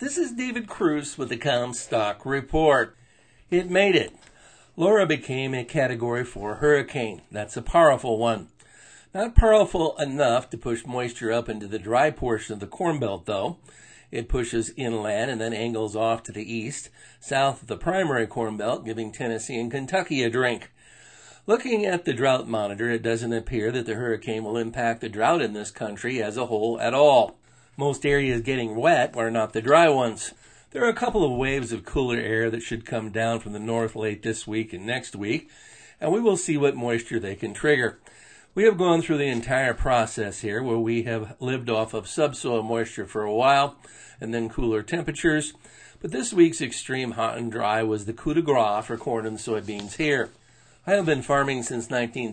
This is David Cruz with the Comstock Report. It made it. Laura became a Category 4 hurricane. That's a powerful one. Not powerful enough to push moisture up into the dry portion of the Corn Belt, though. It pushes inland and then angles off to the east, south of the primary Corn Belt, giving Tennessee and Kentucky a drink. Looking at the drought monitor, it doesn't appear that the hurricane will impact the drought in this country as a whole at all. Most areas getting wet are not the dry ones. There are a couple of waves of cooler air that should come down from the north late this week and next week, and we will see what moisture they can trigger. We have gone through the entire process here where we have lived off of subsoil moisture for a while and then cooler temperatures, but this week's extreme hot and dry was the coup de grace for corn and soybeans here. I have been farming since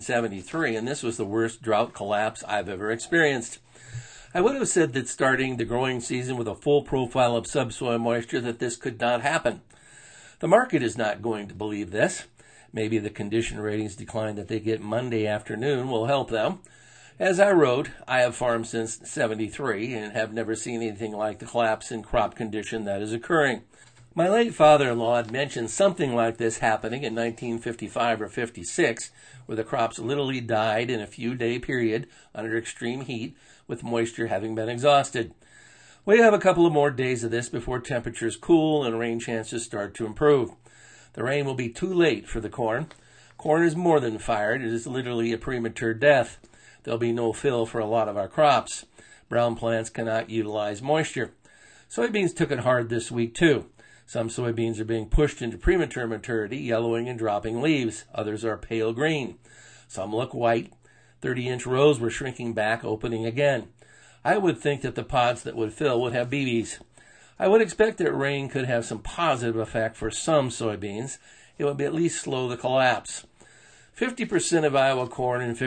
1973, and this was the worst drought collapse I've ever experienced. I would have said that starting the growing season with a full profile of subsoil moisture that this could not happen. The market is not going to believe this. Maybe the condition ratings decline that they get Monday afternoon will help them. As I wrote, I have farmed since 73 and have never seen anything like the collapse in crop condition that is occurring. My late father-in-law had mentioned something like this happening in 1955 or 56, where the crops literally died in a few-day period under extreme heat, with moisture having been exhausted. We have a couple of more days of this before temperatures cool and rain chances start to improve. The rain will be too late for the corn. Corn is more than fired. It is literally a premature death. There'll be no fill for a lot of our crops. Brown plants cannot utilize moisture. Soybeans took it hard this week, too. Some soybeans are being pushed into premature maturity, yellowing and dropping leaves. Others are pale green. Some look white. 30-inch rows were shrinking back, opening again. I would think that the pods that would fill would have BBs. I would expect that rain could have some positive effect for some soybeans. It would at least slow the collapse. 50% of Iowa corn and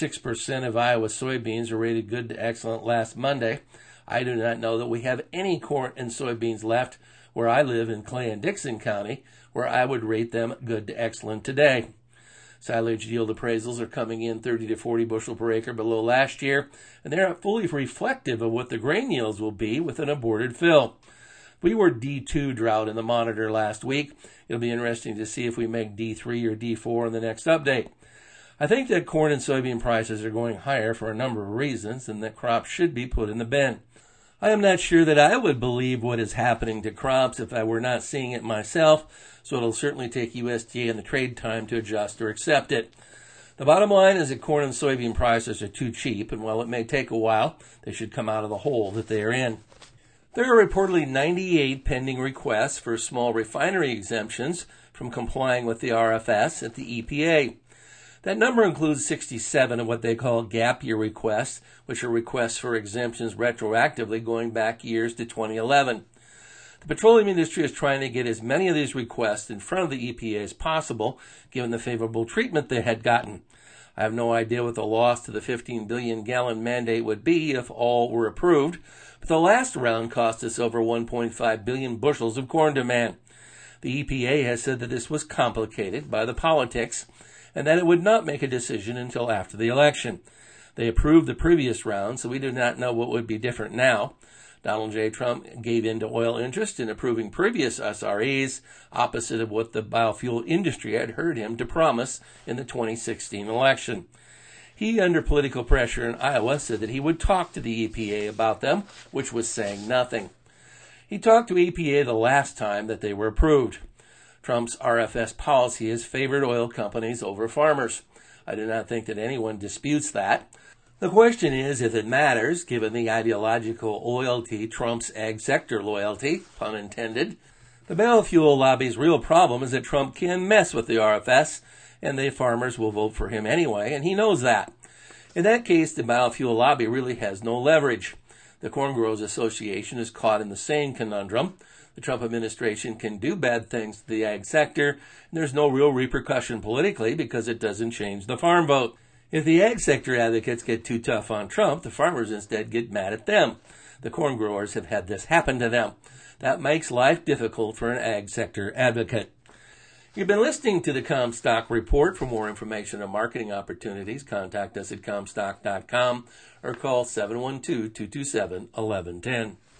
56% of Iowa soybeans were rated good to excellent last Monday. I do not know that we have any corn and soybeans left where I live in Clay and Dixon County, where I would rate them good to excellent today. Silage yield appraisals are coming in 30 to 40 bushel per acre below last year, and they're not fully reflective of what the grain yields will be with an aborted fill. We were D2 drought in the monitor last week. It'll be interesting to see if we make D3 or D4 in the next update. I think that corn and soybean prices are going higher for a number of reasons, and that crops should be put in the bin. I am not sure that I would believe what is happening to crops if I were not seeing it myself, so it'll certainly take USDA and the trade time to adjust or accept it. The bottom line is that corn and soybean prices are too cheap, and while it may take a while, they should come out of the hole that they are in. There are reportedly 98 pending requests for small refinery exemptions from complying with the RFS at the EPA. That number includes 67 of what they call gap year requests, which are requests for exemptions retroactively going back years to 2011. The petroleum industry is trying to get as many of these requests in front of the EPA as possible, given the favorable treatment they had gotten. I have no idea what the loss to the 15 billion gallon mandate would be if all were approved, but the last round cost us over 1.5 billion bushels of corn demand. The EPA has said that this was complicated by the politics, and that it would not make a decision until after the election. They approved the previous round, so we do not know what would be different now. Donald J. Trump gave in to oil interest in approving previous SREs, opposite of what the biofuel industry had heard him to promise in the 2016 election. He, under political pressure in Iowa, said that he would talk to the EPA about them, which was saying nothing. He talked to EPA the last time that they were approved. Trump's RFS policy has favored oil companies over farmers. I do not think that anyone disputes that. The question is if it matters, given the ideological loyalty Trump's ag sector loyalty, pun intended. The biofuel lobby's real problem is that Trump can mess with the RFS, and the farmers will vote for him anyway, and he knows that. In that case, the biofuel lobby really has no leverage. The Corn Growers Association is caught in the same conundrum. The Trump administration can do bad things to the ag sector, and there's no real repercussion politically because it doesn't change the farm vote. If the ag sector advocates get too tough on Trump, the farmers instead get mad at them. The corn growers have had this happen to them. That makes life difficult for an ag sector advocate. You've been listening to the Comstock Report. For more information on marketing opportunities, contact us at Comstock.com or call 712-227-1110.